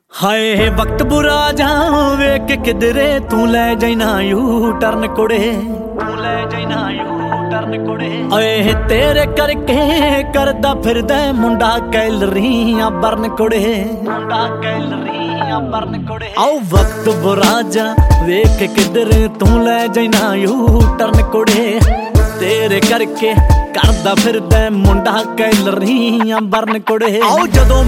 ਹਾਏ ਵਕਤ ਬੁਰਾ ਜਾ ਵੇਖ ਕਿਧਰੇ ਤੂੰ ਲੈ ਜਾਈਨਾ ਯੂ ਟਰਨ ਕੁੜੇ, ਤੂੰ ਲੈ ਜਾਈਨਾ ਯੂ ਟਰਨ ਕੁੜੇ। ਓਏ ਤੇਰੇ ਕਰਕੇ ਕਰਦਾ ਫਿਰਦਾ ਮੁੰਡਾ ਕੈਲਰੀਆਂ ਬਰਨ ਕੁੜੇ, ਮੁੰਡਾ ਕੈਲਰੀਆਂ ਬਰਨ ਕੁੜੇ। ਆਓ ਵਕਤ ਬੁਰਾ ਜਾ ਵੇਖ ਕਿਧਰੇ ਤੂੰ ਲੈ ਜਾਈਨਾ ਯੂ ਟਰਨ ਕੁੜੇ, ਤੇਰੇ ਕਰਕੇ ਕਰਦਾ ਫਿਰਦਾ ਮੁੰਡਾ ਕੈਲਰੀਆਂ ਬਰਨ ਕੁੜੇ। ਆਓ ਜਦੋਂ